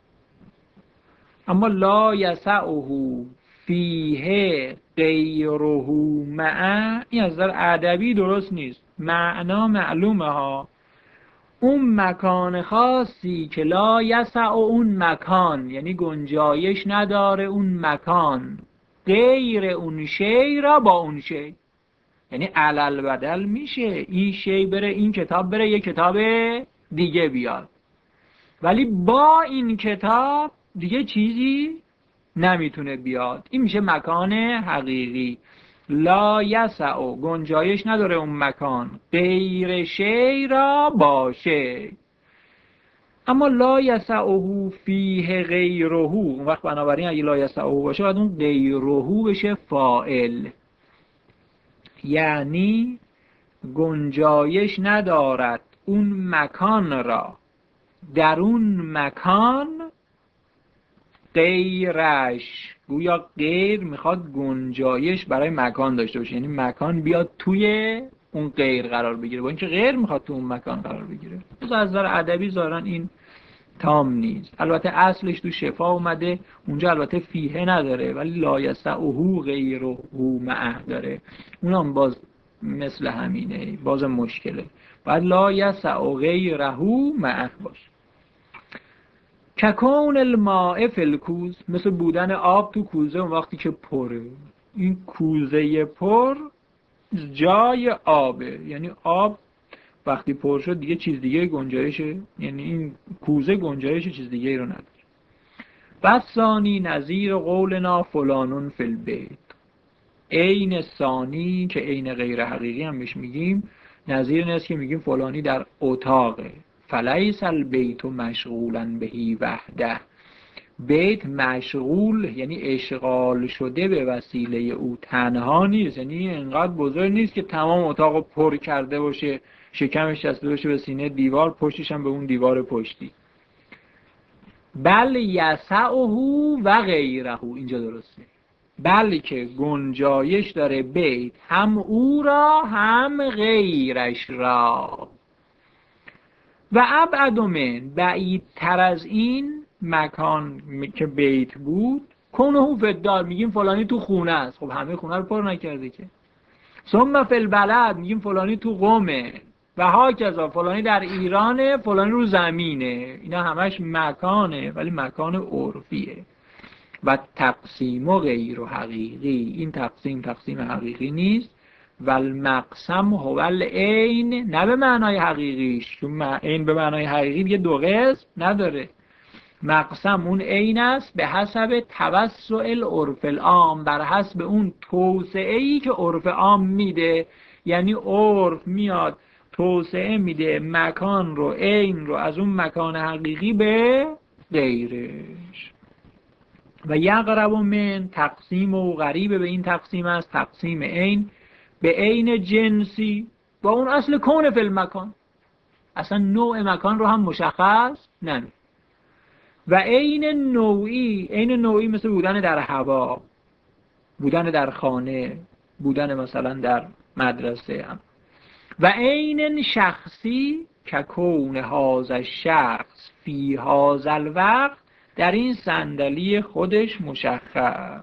Speaker 1: اما لا یسعه فیه غیره معه این از نظر ادبی درست نیست، معنا معلومه ها. اون مکان خاصی که لا یسع اون مکان یعنی گنجایش نداره اون مکان غیر اون شی را با اون شی، یعنی علل بدل میشه، این شی بره این کتاب بره یه کتاب دیگه بیاد، ولی با این کتاب دیگه چیزی نمیتونه بیاد. این میشه مکان حقیقی. لا یسع گنجایش نداره اون مکان غیر شی را با شی. اما لا یسعه فیه غیره، اون وقت بنابراین اگه لا یسعه باشه باید اون غیره بشه فاعل، یعنی گنجایش ندارد اون مکان را در اون مکان غیرش. گویا غیر میخواد گنجایش برای مکان داشته باشه، یعنی مکان بیاد توی اون غیر قرار بگیره، با اینکه غیر میخواد تو اون مکان قرار بگیره. از نظر ادبی ظاهرا این تام نیست. البته اصلش تو شفا اومده، اونجا البته فیه نداره ولی لا یسعه غیره معه داره، اونم باز مثل همینه، باز مشکله، بعد لا یسع غیره معه باشه. ککون الماء فی الکوز، مثل بودن آب تو کوزه اون وقتی که پره. این کوزه پر جای آبه، یعنی آب وقتی پر شد دیگه چیز دیگه گنجایشه، یعنی این کوزه گنجایش چیز دیگه رو نداره. بس ثانی نظیر قولنا فلانون فی البیت، عین ثانی که عین غیر حقیقی هم بهش میگیم، نظیر این است که میگیم فلانی در اتاقه. فلیس البیت مشغولا بهی وحده، بیت مشغول یعنی اشغال شده به وسیله او تنها نیست، یعنی اینقدر بزرگ نیست که تمام اتاق پر کرده باشه، شکمش چسبیده باشه به سینه دیوار، پشتش هم به اون دیوار پشتی. بل یسعه و غیره، اینجا درسته، بلکه گنجایش داره بیت هم او را هم غیرش را. و ابعد من، بعیدتر از این مکان که بیت بود، کنه فی الدار، میگیم فلانی تو خونه است، خب همه خونه رو پر نکرده که. ثم فی البلد، میگیم فلانی تو قومه، و هاکذا فلانی در ایرانه، فلانی رو زمینه. اینا همش مکانه ولی مکان عرفیه. و تقسیم و غیر حقیقی، این تقسیم تقسیم حقیقی نیست. و المقسم هو العین، نه به معنای حقیقیش، چون عین به معنای حقیقی دیگه دو قسم نداره. مقسم اون عین است به حسب توسع العرف العام، بر حسب اون توسعه‌ای که عرف عام میده، یعنی عرف میاد توسعه میده مکان رو، عین رو، از اون مکان حقیقی به غیرش. و یقرب من تقسیم و غریبه به این تقسیم است تقسیم عین به عین جنسی با اون اصل کون فی المکان، اصلا نوع مکان رو هم مشخص نمی. و عین نوعی، عین نوعی مثل بودن در هوا، بودن در خانه، بودن مثلا در مدرسه هم. و عین شخصی که کون هذا شخص فی هذا الوقت، در این صندلی خودش مشخص.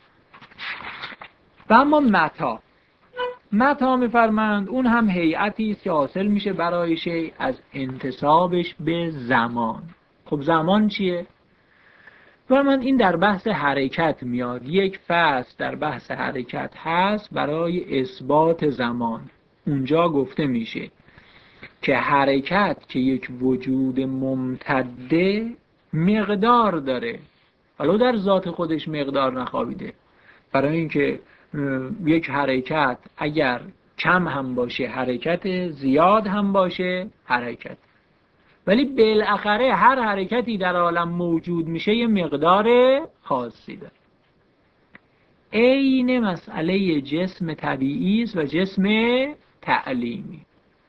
Speaker 1: و اما متا، متا می‌فرماند اون هم هیئتی است که حاصل میشه برای شیء از انتسابش به زمان. خب زمان چیه؟ فرماند این در بحث حرکت میاد، یک فصل در بحث حرکت هست برای اثبات زمان. اونجا گفته میشه که حرکت که یک وجود ممتده مقدار داره، حالا در ذات خودش مقدار نخوابیده، برای اینکه یک حرکت اگر کم هم باشه حرکت، زیاد هم باشه حرکت، ولی بالاخره هر حرکتی در عالم موجود میشه یه مقدار خاصی داره. عین مسئله جسم طبیعی است و جسم تعلیمی.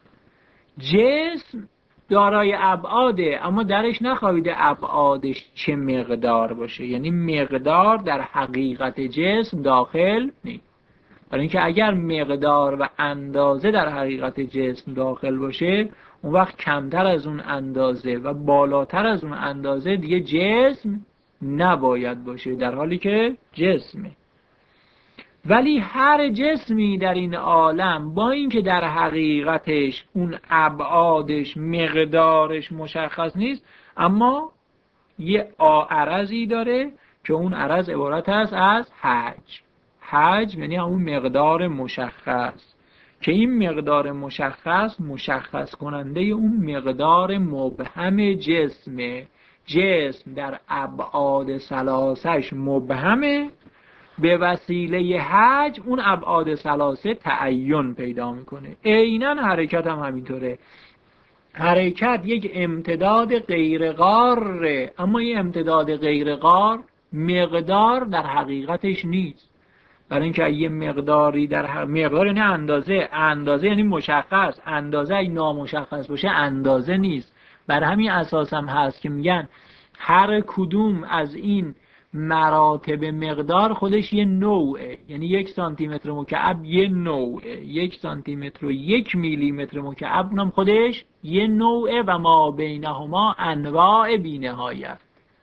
Speaker 1: جسم دارای ابعاده، اما درش نخوابیده ابعادش چه مقدار باشه، یعنی مقدار در حقیقت جسم داخل نیست. برای اینکه اگر مقدار و اندازه در حقیقت جسم داخل باشه، اون وقت کمتر از اون اندازه و بالاتر از اون اندازه دیگه جسم نباید باشه، در حالی که جسمه. ولی هر جسمی در این عالم با اینکه در حقیقتش اون ابعادش مقدارش مشخص نیست، اما یه عرضی داره که اون عرض عبارت است از حجم. حجم یعنی همون مقدار مشخص، که این مقدار مشخص مشخص کننده اون مقدار مبهم جسمه. جسم در ابعاد ثلاثش مبهمه، به وسیله حجم اون ابعاد ثلاثه تعین پیدا میکنه. عیناً حرکت هم همینطوره. حرکت یک امتداد غیر قاره، اما این امتداد غیر قار مقدار در حقیقتش نیست. برای اینکه یه مقداری در ح... مقدار یعنی اندازه، اندازه یعنی مشخص، اندازه اگه نامشخص باشه اندازه نیست. بر همین اساس هم هست که میگن هر کدوم از این مراتب مقدار خودش یه نوعه، یعنی یک سانتی متر مکعب یه نوعه، یک سانتی متر و یک میلی متر مکعب اونم خودش یه نوعه و ما بینهما انواع بی‌نهایت.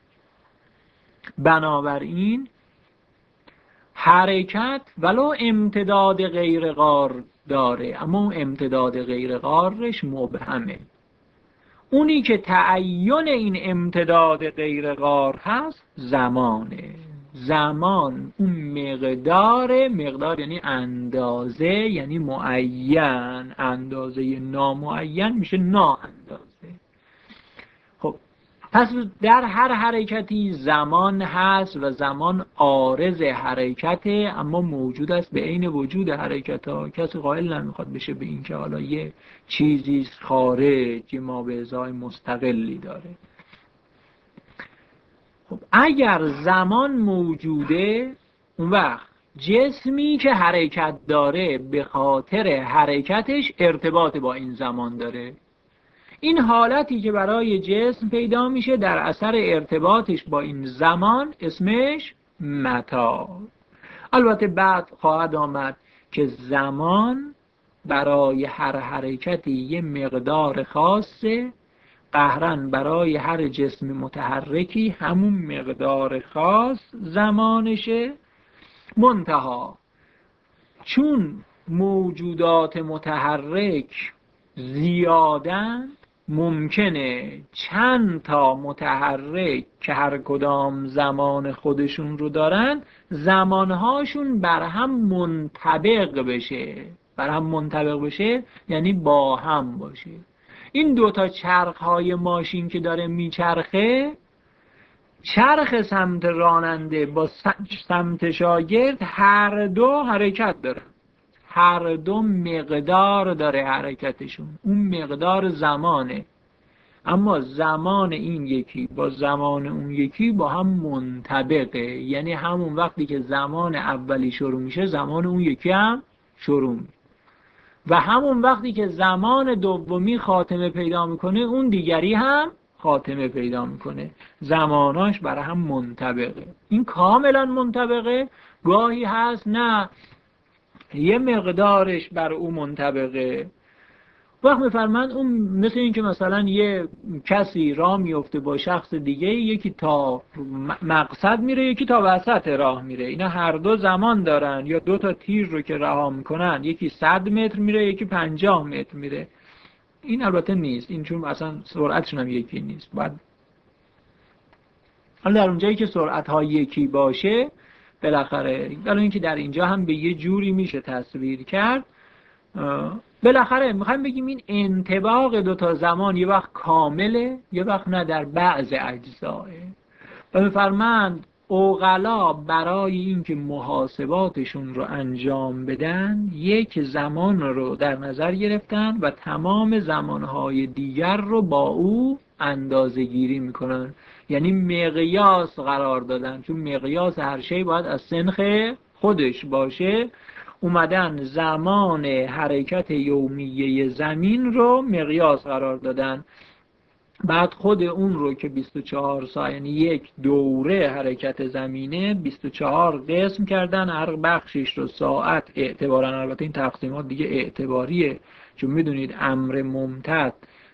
Speaker 1: بنابراین حرکت ولو امتداد غیر قار داره، اما اون امتداد غیر قارش مبهمه. اونی که تعین این امتداد غیر قار هست زمانه. زمان اون مقدار، مقدار یعنی اندازه، یعنی معین. اندازه نامعین میشه نااندازه. خب پس در هر حرکتی زمان هست و زمان عارض حرکته، اما موجود است به عین وجود حرکت ها. کسی قائل نمیخواد بشه به این که حالا یه چیزی خارج، یه مابعضای مستقلی داره. خب اگر زمان موجوده، اون وقت جسمی که حرکت داره به خاطر حرکتش ارتباط با این زمان داره. این حالتی که برای جسم پیدا میشه در اثر ارتباطش با این زمان اسمش متا. البته بعد خواهد آمد که زمان برای هر حرکتی یه مقدار خاصه، قهرن برای هر جسم متحرکی همون مقدار خاص زمانشه. منتها چون موجودات متحرک زیادن، ممکنه چند تا متحرک که هر کدام زمان خودشون رو دارن زمانهاشون بر هم منطبق بشه. بر هم منطبق بشه یعنی با هم باشه. این دوتا چرخهای ماشین که داره میچرخه، چرخ سمت راننده با سمت شاگرد هر دو حرکت داره، هر دو مقدار داره حرکتشون، اون مقدار زمانه. اما زمان این یکی با زمان اون یکی با هم منطبقه، یعنی همون وقتی که زمان اولی شروع میشه زمان اون یکی هم شروع میشه و همون وقتی که زمان دومی خاتمه پیدا میکنه اون دیگری هم خاتمه پیدا میکنه، زماناش برای هم منطبقه. این کاملا منطبقه، گاهی هست نه یه مقدارش بر او منطبقه. وقت میفرمند اون مثل این که مثلا یه کسی راه میفته با شخص دیگه، یکی تا مقصد میره یکی تا وسط راه میره، اینا هر دو زمان دارن. یا دو تا تیر رو که رها میکنن یکی صد متر میره یکی پنجاه متر میره، این البته نیست، این چون اصلا سرعتشون هم یکی نیست. بعد حالا در اونجایی که سرعت ها یکی باشه بالاخره، ولی اینکه در اینجا هم به یه جوری میشه تصویر کرد، بالاخره میخوایم بگیم این انطباق دو تا زمان یه وقت کامله یه وقت نه در بعض اجزاه. و میفرمند عقلا برای اینکه محاسباتشون رو انجام بدن یک زمان رو در نظر گرفتن و تمام زمانهای دیگر رو با او اندازه گیری میکنن، یعنی مقیاس قرار دادن، چون مقیاس هر شی باید از سنخ خودش باشه. اومدن زمان حرکت یومیه زمین رو مقیاس قرار دادن، بعد خود اون رو که بیست و چهار ساعت یعنی یک دوره حرکت زمینه بیست و چهار قسم کردن، هر بخشش رو ساعت اعتبارا، البته این تقسیمات دیگه اعتباریه چون میدونید امر ممتد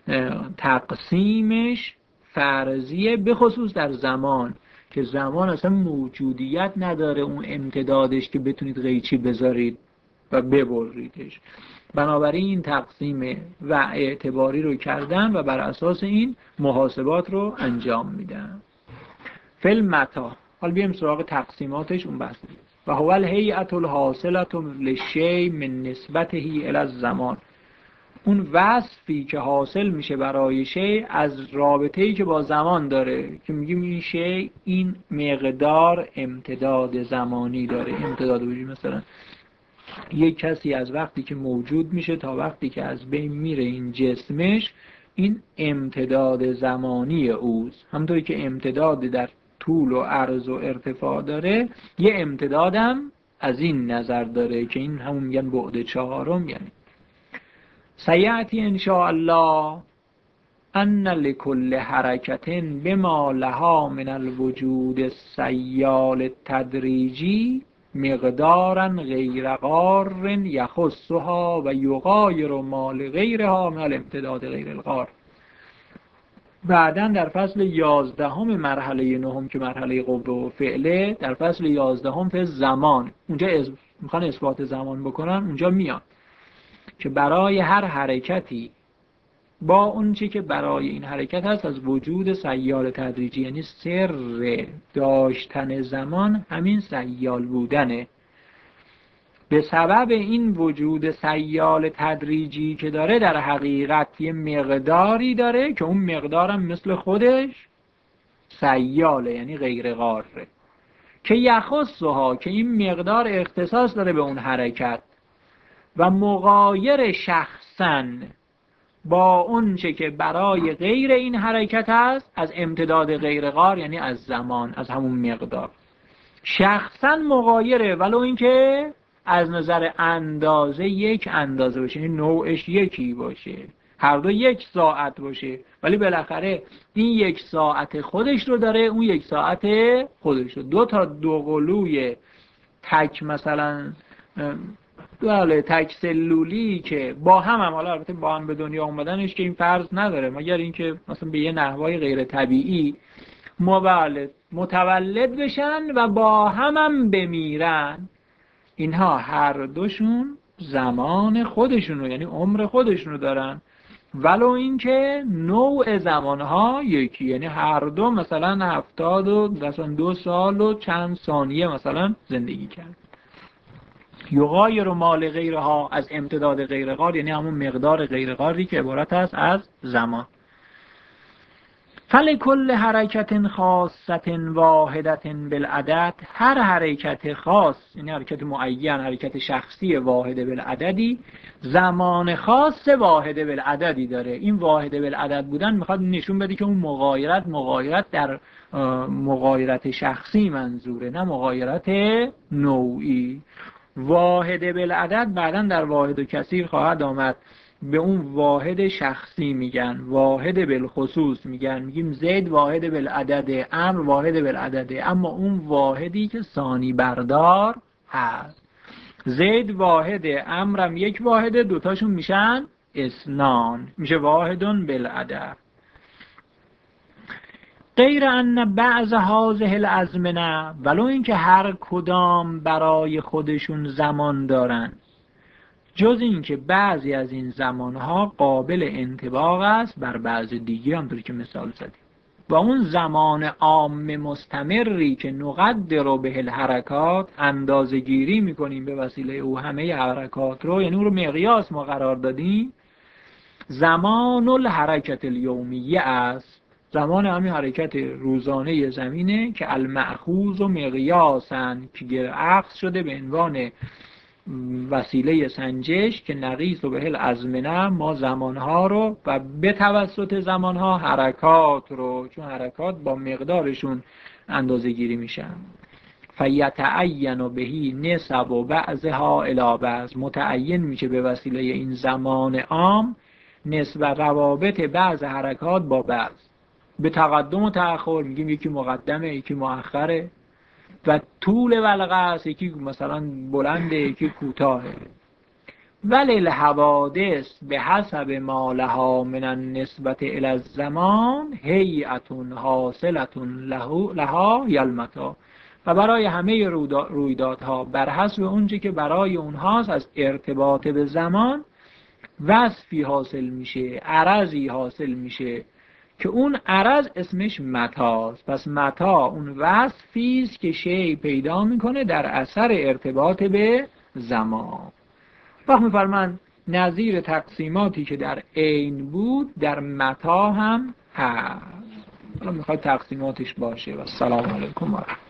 Speaker 1: تقسیمش فرضیه، به خصوص در زمان که زمان اصلا موجودیت نداره اون امتدادش که بتونید قیچی بذارید و ببریدش. بنابراین این تقسیم و اعتباری رو کردن و بر اساس این محاسبات رو انجام میدن. فیلم متا، حالا بیایم سراغ تقسیماتش اون بحث. و هو الهیئة الحاصلة للشیء من نسبته الی الزمان، اون وصفی که حاصل میشه برای شی از رابطه‌ای که با زمان داره، که میگیم این شی این مقدار امتداد زمانی داره. امتداد وجود مثلا یک کسی از وقتی که موجود میشه تا وقتی که از بین میره این جسمش، این امتداد زمانی اوست. همونطوری که امتداد در طول و عرض و ارتفاع داره، یه امتدادم از این نظر داره که این همون میگن بعد چهارم. یعنی سیأتی ان شاء الله ان لكل حرکت بما لها من الوجود السیال التدریجی مقدارا غیر قار یخصها و یغایر ما لغیرها من الامتداد غیر القار. بعدن در فصل یازدهم مرحله نهم که مرحله قوه و فعله، در فصل یازدهم فصل زمان، اونجا از... میخوان اثبات زمان بکنن، اونجا میاد که برای هر حرکتی با اون چی که برای این حرکت هست از وجود سیال تدریجی، یعنی سر داشتن زمان همین سیال بودنه. به سبب این وجود سیال تدریجی که داره در حقیقت یه مقداری داره که اون مقدارم مثل خودش سیاله، یعنی غیر قاره، که یخصها، که این مقدار اختصاص داره به اون حرکت و مغایر شخصاً با اون چه که برای غیر این حرکت هست از امتداد غیر قار، یعنی از زمان، از همون مقدار. شخصاً مغایره، ولو اینکه از نظر اندازه یک اندازه باشه، یعنی نوعش یکی باشه، هر دو یک ساعت باشه، ولی بالاخره این یک ساعت خودش رو داره، اون یک ساعت خودش رو. دو تا دوقلوی تک مثلا بله تک سلولی که با هم هم حالا البته با هم به دنیا اومدنش که این فرض نداره، مگر اینکه مثلا به یه نحوای غیر طبیعی مولد متولد بشن و با هم هم بمیرن، اینها هر دوشون زمان خودشون رو، یعنی عمر خودشون رو دارن، ولو اینکه نوع زمانها یکی، یعنی هر دو مثلا هفتاد و مثلا دو سال و چند ثانیه مثلا زندگی کرد. یغایر مال غیرها، از امتداد غیر قار، یعنی همون مقدار غیر قاری که عبارت است از زمان. فلکل حرکت خاصت واحدت بالعدد، هر حرکت خاص، یعنی حرکت معین، حرکت شخصی واحد بالعددی، زمان خاص واحد بالعددی داره. این واحد بالعدد بودن میخواد نشون بده که اون مغایرت مغایرت در مغایرت شخصی منظوره، نه مغایرت نوعی. واحد بالعدد بعداً در واحد و کثیر خواهد آمد. به اون واحد شخصی میگن، واحد بالخصوص میگن، میگیم زید واحد بالعدد، امر واحد بالعدد، اما اون واحدی که ثانی بردار هست. زید واحد، امرم یک واحده، دوتاشون میشن اثنان، میشه واحدون بالعدد. غیر ان بعض هذه الازمنه، ولو اینکه هر کدام برای خودشون زمان دارن، جز اینکه بعضی از این زمانها قابل انطباق است بر بعض دیگه، همونطوری که مثال زدیم. و اون زمان عام مستمری که نقدر به الحرکات، اندازه گیری میکنیم به وسیله او همه حرکات رو، یعنی اون رو مقیاس ما قرار دادیم، زمان الحرکت الیومیه است. زمان همین حرکت روزانه زمینه که المأخوذ و مقیاسن، که اخذ شده به عنوان وسیله سنجش، که نقیس و به الازمنه، ما زمانها رو و به توسط زمانها حرکات رو، چون حرکات با مقدارشون اندازه گیری میشن. فیتعین بهی نسب و بعضها الی بعض، متعین میشه به وسیله این زمان عام نسبت روابط بعض حرکات با بعض، به تقدم و تأخر، میگیم یکی مقدمه یکی مؤخره، و طول ولقه، یکی مثلا بلنده یکی کوتاهه. ولی الحوادث به حسب ما لها من النسبت الی الزمان هیئت حاصلت لها یلمتا، و برای همه رویدادها بر حسب اونچه که برای اونهاست از ارتباط به زمان وصفی حاصل میشه، عرضی حاصل میشه که اون عرض اسمش متاست. پس متا اون وصفی است که شی پیدا میکنه در اثر ارتباط به زمان. وقت میفرمان نظیر تقسیماتی که در عین بود در متا هم هست. حالا میخواد تقسیماتش باشه. و السلام علیکم و رحمت الله.